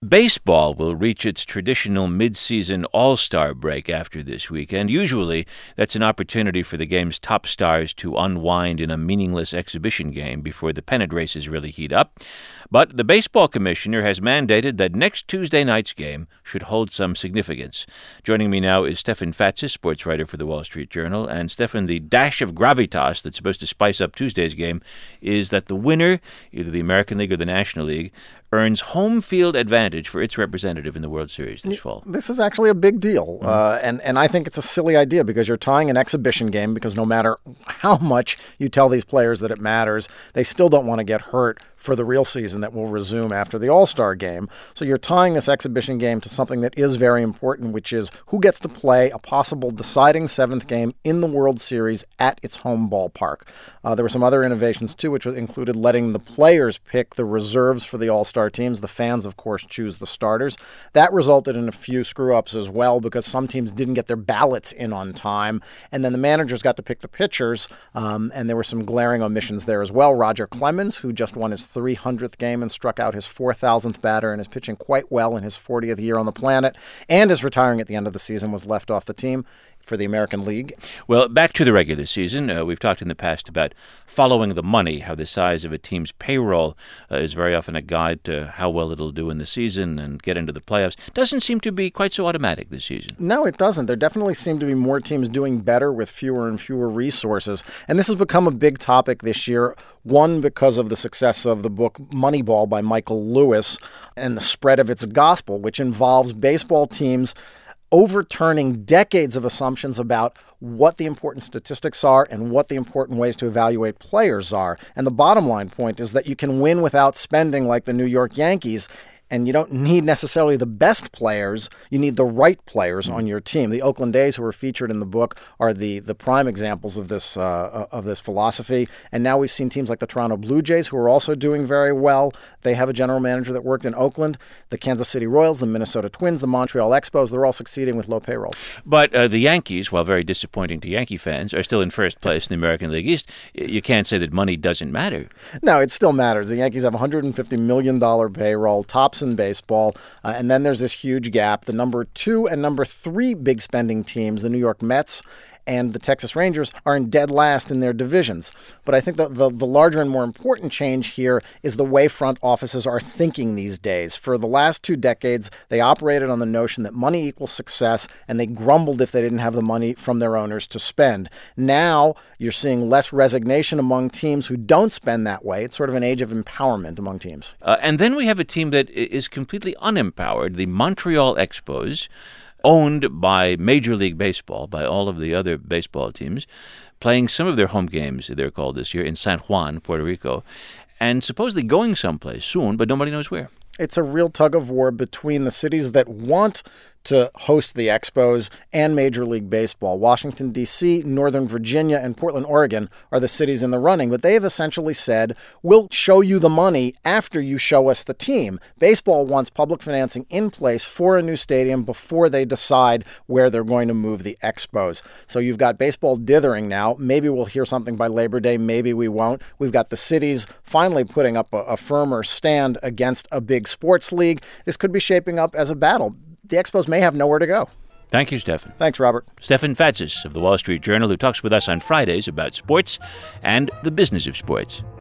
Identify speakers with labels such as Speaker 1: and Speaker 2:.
Speaker 1: Baseball will reach its traditional mid-season all-star break after this weekend. Usually, that's an opportunity for the game's top stars to unwind in a meaningless exhibition game before the pennant races really heat up. But the baseball commissioner has mandated that next Tuesday night's game should hold some significance. Joining me now is Stefan Fatsis, sports writer for the Wall Street Journal. And Stefan, the dash of gravitas that's supposed to spice up Tuesday's game is that the winner, either the American League or the National League, earns home field advantage for its representative in the World Series this fall.
Speaker 2: This is actually a big deal, and I think it's a silly idea because you're tying an exhibition game because no matter how much you tell these players that it matters, they still don't want to get hurt for the real season that will resume after the All-Star game. So you're tying this exhibition game to something that is very important, which is who gets to play a possible deciding seventh game in the World Series at its home ballpark. There were some other innovations, too, which included letting the players pick the reserves for the All-Star teams. The fans, of course, choose the starters. That resulted in a few screw-ups as well because some teams didn't get their ballots in on time. And then the managers got to pick the pitchers, and there were some glaring omissions there as well. Roger Clemens, who just won his 300th game and struck out his 4,000th batter and is pitching quite well in his 40th year on the planet and is retiring at the end of the season, was left off the team for the American League.
Speaker 1: Well, back to the regular season. We've talked in the past about following the money, how the size of a team's payroll is very often a guide to how well it'll do in the season and get into the playoffs. Doesn't seem to be quite so automatic this season.
Speaker 2: No, it doesn't. There definitely seem to be more teams doing better with fewer and fewer resources. And this has become a big topic this year. One, because of the success of the book Moneyball by Michael Lewis and the spread of its gospel, which involves baseball teams overturning decades of assumptions about what the important statistics are and what the important ways to evaluate players are. And the bottom line point is that you can win without spending like the New York Yankees. And you don't need necessarily the best players. You need the right players on your team. The Oakland A's, who are featured in the book, are the prime examples of this philosophy. And now we've seen teams like the Toronto Blue Jays, who are also doing very well. They have a general manager that worked in Oakland. The Kansas City Royals, the Minnesota Twins, the Montreal Expos, they're all succeeding with low payrolls.
Speaker 1: But the Yankees, while very disappointing to Yankee fans, are still in first place in the American League East. You can't say that money doesn't matter.
Speaker 2: No, it still matters. The Yankees have a $150 million payroll, tops in baseball, and then there's this huge gap. The number 2 and number 3 big spending teams, the New York Mets and the Texas Rangers, are in dead last in their divisions. But I think that the larger and more important change here is the way front offices are thinking these days. For the last 2 decades, they operated on the notion that money equals success, and they grumbled if they didn't have the money from their owners to spend. Now, you're seeing less resignation among teams who don't spend that way. It's sort of an age of empowerment among teams.
Speaker 1: And then we have a team that is completely unempowered, the Montreal Expos, owned by Major League Baseball, by all of the other baseball teams, playing some of their home games, they're called this year, in San Juan, Puerto Rico, and supposedly going someplace soon, but nobody knows where.
Speaker 2: It's a real tug of war between the cities that want to host the Expos and Major League Baseball. Washington, D.C., Northern Virginia, and Portland, Oregon are the cities in the running, but they have essentially said, we'll show you the money after you show us the team. Baseball wants public financing in place for a new stadium before they decide where they're going to move the Expos. So you've got baseball dithering now. Maybe we'll hear something by Labor Day. Maybe we won't. We've got the cities finally putting up a firmer stand against a big sports league. This could be shaping up as a battle. The Expos may have nowhere to go.
Speaker 1: Thank you, Stefan.
Speaker 2: Thanks, Robert.
Speaker 1: Stefan Fatsis of the Wall Street Journal, who talks with us on Fridays about sports and the business of sports.